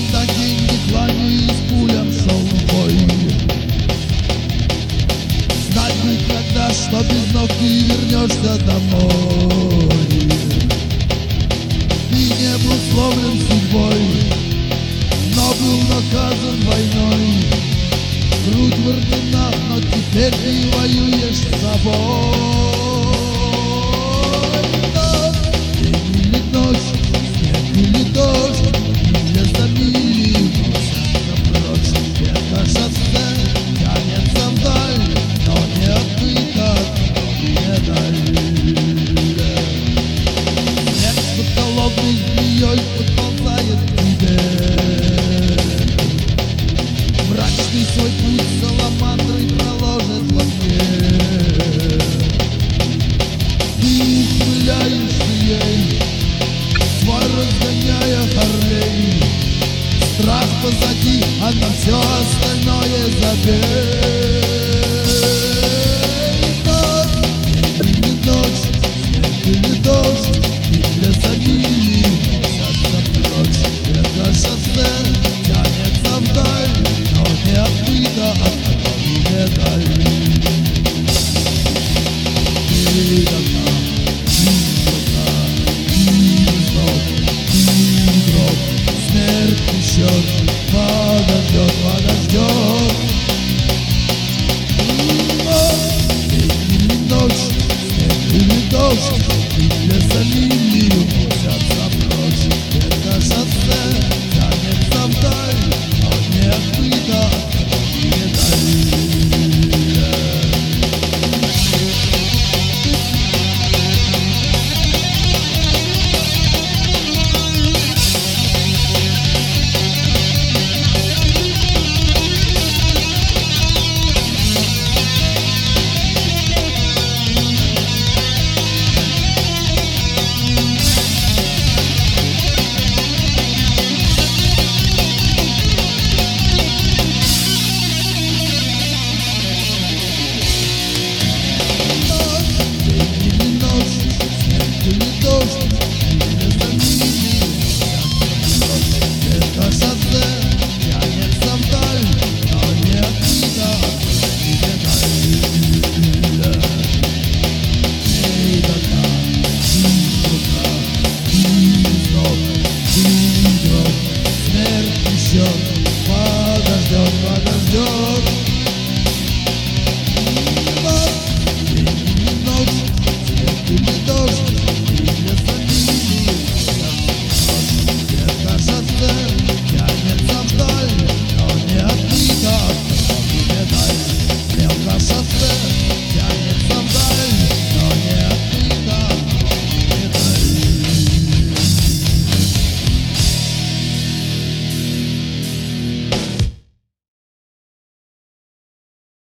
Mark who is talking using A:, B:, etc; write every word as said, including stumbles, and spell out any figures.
A: Отдать деньги, кланяясь, пулям шел в бой. Знать бы когда, что без ног ты вернешься домой. Ты не был словлен судьбой, но был наказан войной. Грудь вырвана, но теперь ты воюешь с собой. День или ночь, снег или дождь, миля за милей уносятся прочь. Это шоссе тянется вдаль, но не отбыто, не даль. Снег под холодной змеей подползает к тебе. Мрачный свой путь саламандрой проложит во мне. Ты ухмыляешься ей, свой разгоняя Харлей. Страх позади, а на все остальное забей. День или ночь, снег или дождь, миля за милей уносятся прочь. Это шоссе тянется вдаль, но не отбыто, от которой не даль. Ты одна, ты одна, ты взнос, ты гроб. Смерть еще подождет, подождет. День или ночь, снег или дождь,